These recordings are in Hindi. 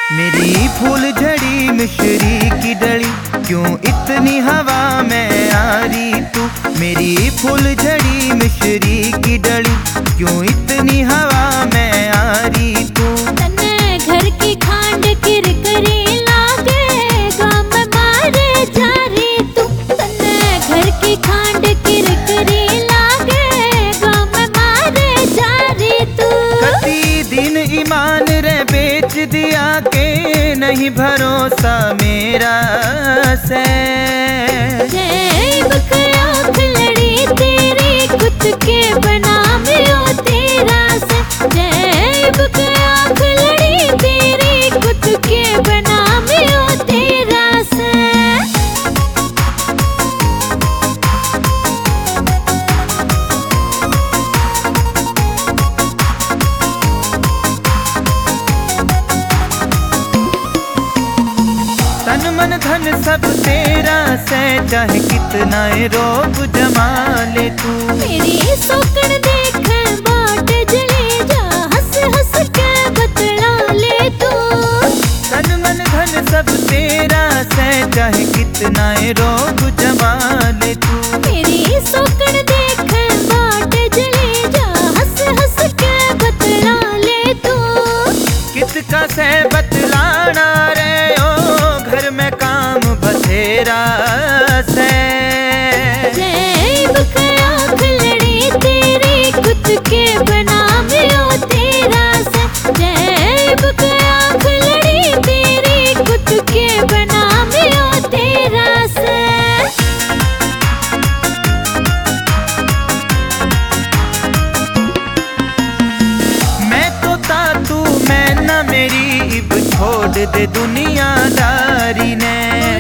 मेरी फूल झड़ी मिश्री की डली, क्यों इतनी हवा में आ रही तू। मेरी फूल झड़ी मिश्री की डली, क्यों इतनी हवा में आ रही तू। तने घर की खांड किरकिरी लागे, गम मारे जा रही तू। तने घर की खांड किरकिरी लागे, गम मारे जा रही तू। कती दिन ईमान रे बेच दिया के, नहीं भरोसा मेरा से। जैब के आँख लड़ी तेरी, खुद के बना में तेरा से। जैब के आँख लड़ी तेरी, खुद के बना में तेरा से। तन मन धन सब तेरा से, चाहे कितना रोग जमा ले तू। मेरी सोकड़ देख बाट जले जा, हंस हंस के बतला ले तू। तन मन धन सब तेरा से, चाहे कितना रोग जमा ले तू। मेरी सोकड़ देख बाट जले जा, हंस हंस के बतला ले तू। किसका से बतलाना रे ओ, घर में काम बथेरा से। जैब के आँख लड़ी तेरी, खुद के बना में तेरा से। जैब के आँख लड़ी तेरी, खुद के बना में तेरा से। मैं तो तातू मैं ना मेरी, इब छोड़ दे दुनियादारी ने।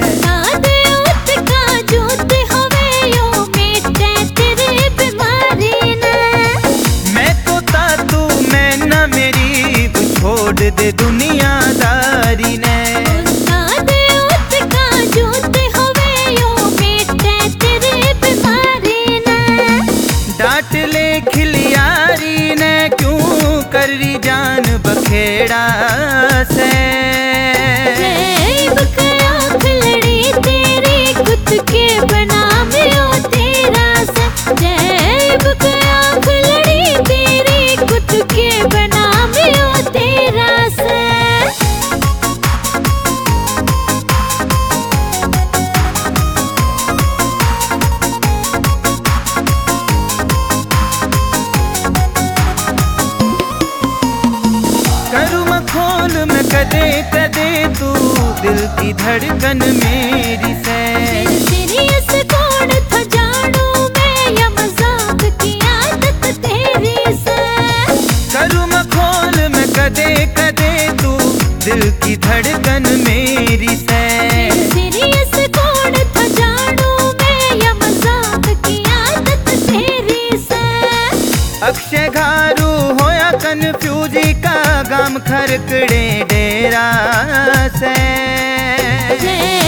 छोड़ दे दुनियादारी ने। डांट ले खिलियारी ने, क्यों कर रही जान बखेड़ा से। जैब के आँख लड़ी तेरी, खुद के बना में तेरा से। जैब के आँख लड़ी तेरी, खुद के बना में तेरा से। करूँ मखौल में कदे कदे तू, दिल की धड़कन मेरी से। सीरियस कौन था जानू मैं, या मजाक की आदत तेरी से। करूँ मखौल में कदे कदे तू, दिल की धड़कन मेरी से। सीरियस कौन था जानू मैं, या मजाक की आदत तेरी से। अक्षय घारू होया कन्फ्यूजी का, गाम खरकड़े डेरा से।